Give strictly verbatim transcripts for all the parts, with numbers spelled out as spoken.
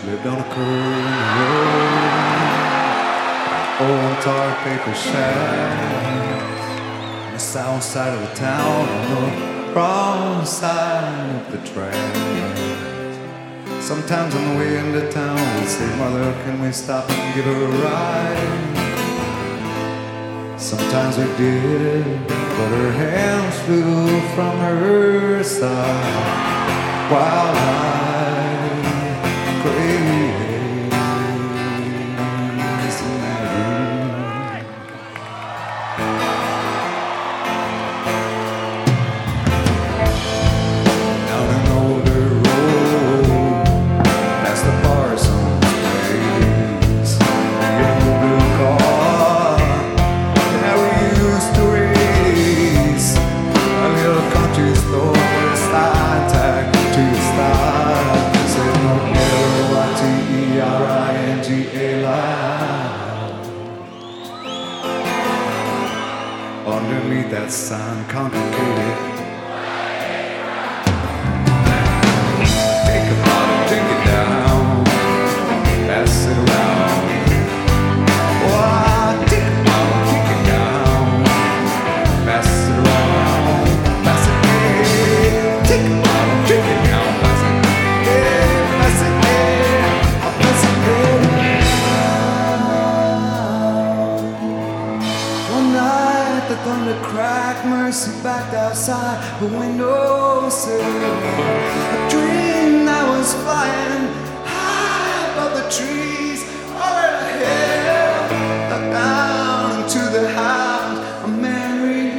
lived on a curve in the road, old tar paper shacks, on the south side of the town, on the wrong side of the tracks. Sometimes on the way into town, we'd say, Mother, can we stop and give her a ride? Sometimes we did, but her hands flew from her side while I praised Mary. Down an older road, past the Parsons place, the old blue car that we used to race, a little country store with a slide tag to the style. Said no L Y T E R I N G A loud. Underneath that sign, congregated. Take a bottle, drink it down, pass it around. Oh, take a bottle, drink it down, pass it around, pass it, yeah. Take a bottle, drink it down, pass it, yeah, pass it, yeah, I'll pass it, yeah. One night the thunder cracked, Mercy backed outside the windowsill. A dream that was flying high above the trees, over the hill, up down into the house of Mary.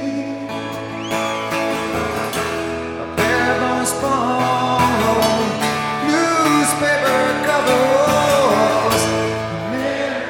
A bare bones spawn, newspaper covers, Mary.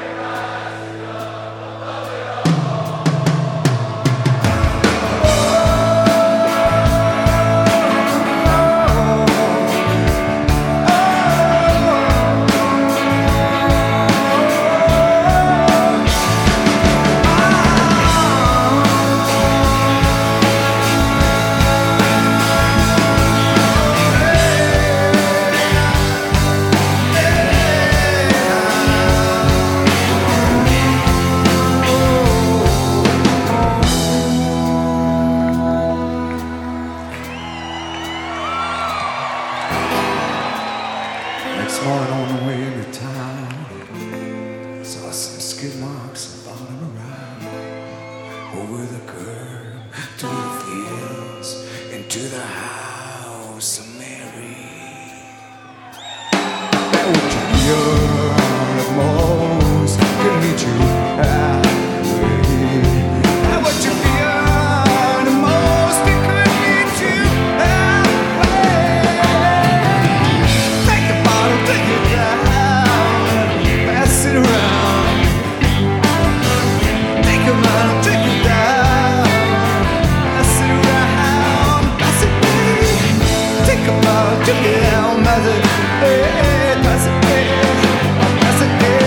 Next morning on the way into town, saw some skid marks following around over the curb to the fields into the house of Mary. That would you be at most could meet you halfway. That would you be at most it could meet you halfway. Take the bottle, take it down, pass it around. Take a bottle, take it down, pass it around, pass it, babe. Take a bottle, take it down, pass it, hey, pass it, hey, pass it, hey,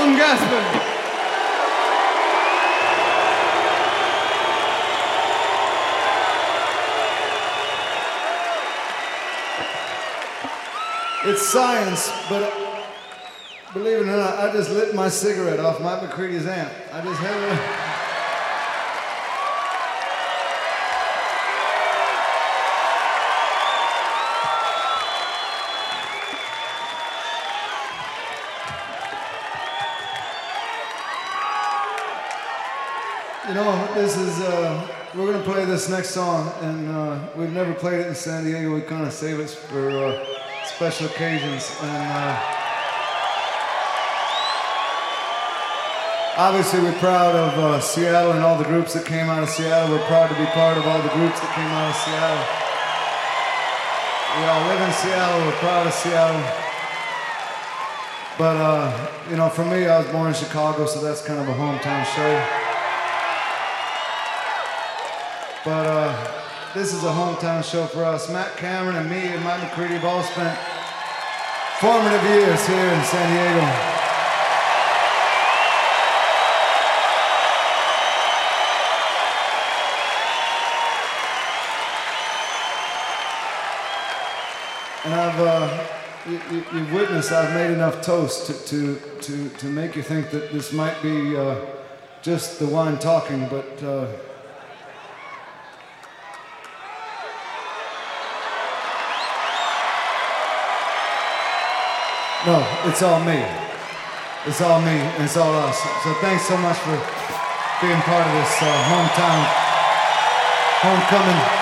John Gaspar. It's science, but believe it or not, I just lit my cigarette off Mike McCready's amp. I just had it. You know, this is, uh, we're going to play this next song, and uh, we've never played it in San Diego. We kind of save it for uh, special occasions. And uh, obviously, we're proud of uh, Seattle and all the groups that came out of Seattle. We're proud to be part of all the groups that came out of Seattle. We all live in Seattle. We're proud of Seattle. But, uh, you know, for me, I was born in Chicago, so that's kind of a hometown show. But uh, this is a hometown show for us. Matt Cameron and me and Mike McCready have all spent formative years here in San Diego. And I've, uh, you, you, you've witnessed I've made enough toast to, to, to, to make you think that this might be uh, just the wine talking, but uh, no, it's all me. It's all me, and it's all us. So thanks so much for being part of this uh, hometown, homecoming